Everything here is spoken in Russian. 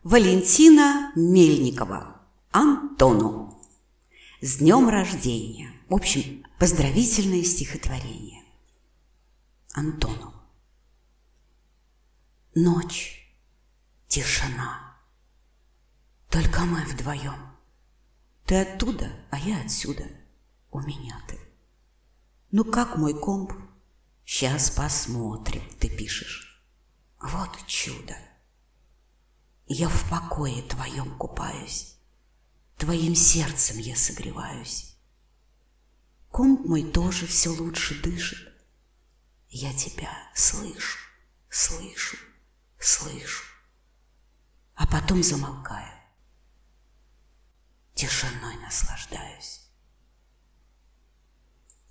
Валентина Мельникова Антону. С днем рождения. В общем, поздравительное стихотворение. Антону. Ночь, тишина. Только мы вдвоем. Ты оттуда, а я отсюда. У меня ты. Ну как мой комп? Сейчас посмотрим, ты пишешь. Вот чудо. Я в покое твоем купаюсь, твоим сердцем я согреваюсь. Комп мой тоже все лучше дышит. Я тебя слышу, слышу, слышу. А потом замолкаю. Тишиной наслаждаюсь.